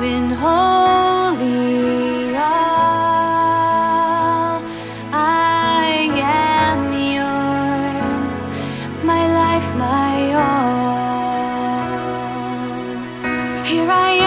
been wholly all. I am yours, my life, my all. Here I